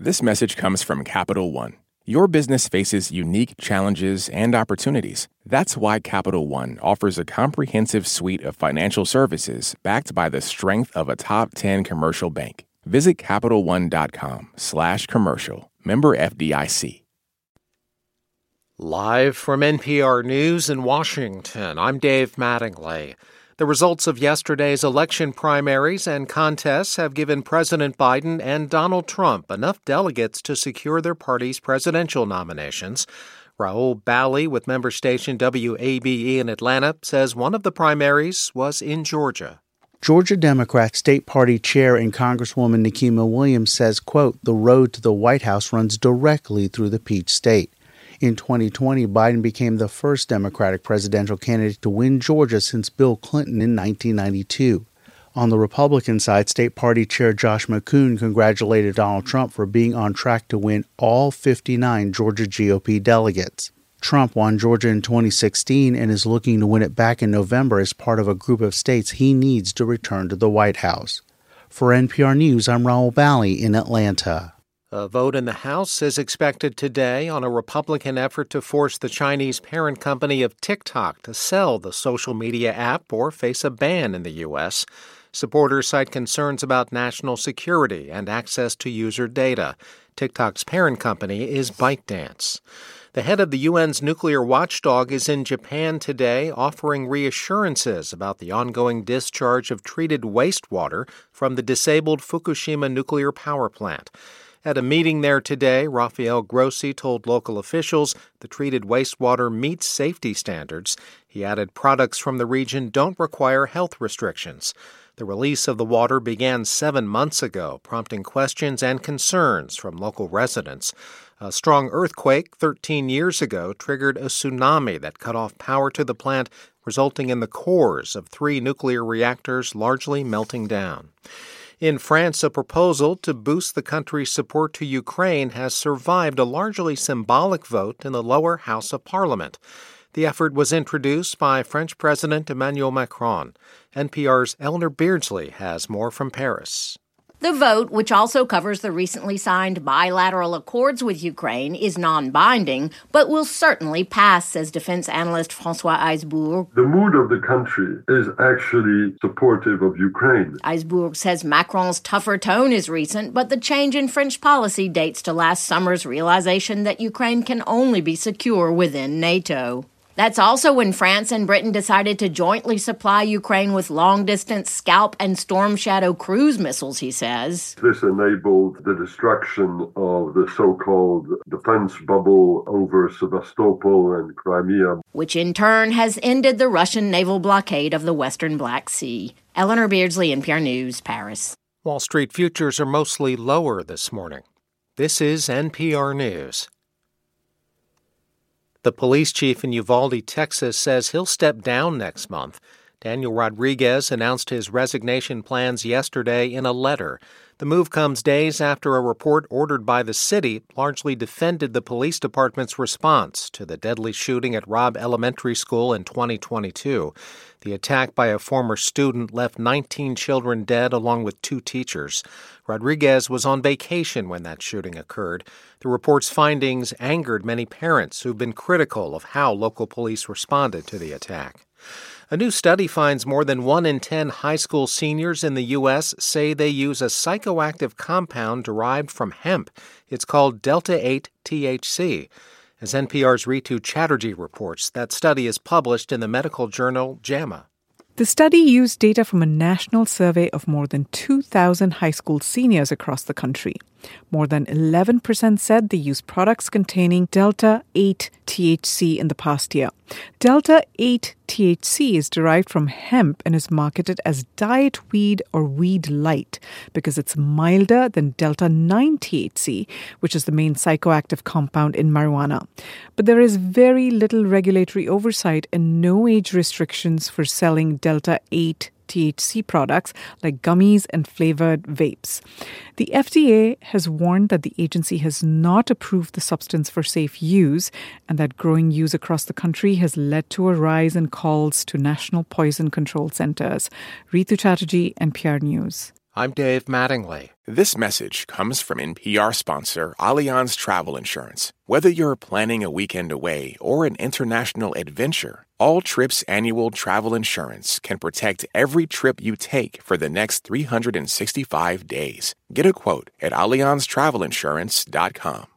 This message comes from Capital One. Your business faces unique challenges and opportunities. That's why Capital One offers a comprehensive suite of financial services backed by the strength of a top 10 commercial bank. Visit CapitalOne.com/commercial. Member FDIC. Live from NPR News in Washington, I'm Dave Mattingly. The results of yesterday's election primaries and contests have given President Biden and Donald Trump enough delegates to secure their party's presidential nominations. Raul Bali with member station WABE in Atlanta says one of the primaries was in Georgia. Georgia Democrat State Party Chair and Congresswoman Nikema Williams says, quote, the road to the White House runs directly through the Peach State. In 2020, Biden became the first Democratic presidential candidate to win Georgia since Bill Clinton in 1992. On the Republican side, State Party Chair Josh McCoon congratulated Donald Trump for being on track to win all 59 Georgia GOP delegates. Trump won Georgia in 2016 and is looking to win it back in November as part of a group of states he needs to return to the White House. For NPR News, I'm Raul Bali in Atlanta. A vote in the House is expected today on a Republican effort to force the Chinese parent company of TikTok to sell the social media app or face a ban in the U.S. Supporters cite concerns about national security and access to user data. TikTok's parent company is ByteDance. The head of the UN's nuclear watchdog is in Japan today, offering reassurances about the ongoing discharge of treated wastewater from the disabled Fukushima nuclear power plant. At a meeting there today, Rafael Grossi told local officials the treated wastewater meets safety standards. He added products from the region don't require health restrictions. The release of the water began 7 months ago, prompting questions and concerns from local residents. A strong earthquake 13 years ago triggered a tsunami that cut off power to the plant, resulting in the cores of 3 nuclear reactors largely melting down. In France, a proposal to boost the country's support to Ukraine has survived a largely symbolic vote in the lower house of parliament. The effort was introduced by French President Emmanuel Macron. NPR's Eleanor Beardsley has more from Paris. The vote, which also covers the recently signed bilateral accords with Ukraine, is non-binding, but will certainly pass, says defense analyst François Aisbourg. The mood of the country is actually supportive of Ukraine. Aisbourg says Macron's tougher tone is recent, but the change in French policy dates to last summer's realization that Ukraine can only be secure within NATO. That's also when France and Britain decided to jointly supply Ukraine with long-distance Scalp and Storm Shadow cruise missiles, he says. This enabled the destruction of the so-called defense bubble over Sevastopol and Crimea, which in turn has ended the Russian naval blockade of the western Black Sea. Eleanor Beardsley, NPR News, Paris. Wall Street futures are mostly lower this morning. This is NPR News. The police chief in Uvalde, Texas, says he'll step down next month. Daniel Rodriguez announced his resignation plans yesterday in a letter. The move comes days after a report ordered by the city largely defended the police department's response to the deadly shooting at Robb Elementary School in 2022. The attack by a former student left 19 children dead along with 2 teachers. Rodriguez was on vacation when that shooting occurred. The report's findings angered many parents who've been critical of how local police responded to the attack. A new study finds more than 1 in 10 high school seniors in the U.S. say they use a psychoactive compound derived from hemp. It's called Delta-8 THC. As NPR's Ritu Chatterjee reports, that study is published in the medical journal JAMA. The study used data from a national survey of more than 2,000 high school seniors across the country. More than 11% said they used products containing Delta-8 THC in the past year. Delta-8 THC is derived from hemp and is marketed as diet weed or weed light because it's milder than Delta-9 THC, which is the main psychoactive compound in marijuana. But there is very little regulatory oversight and no age restrictions for selling Delta-8 THC products like gummies and flavored vapes. The FDA has warned that the agency has not approved the substance for safe use and that growing use across the country has led to a rise in calls to national poison control centers. Ritu Chatterjee, NPR News. I'm Dave Mattingly. This message comes from NPR sponsor Allianz Travel Insurance. Whether you're planning a weekend away or an international adventure, All Trips annual travel insurance can protect every trip you take for the next 365 days. Get a quote at AllianzTravelInsurance.com.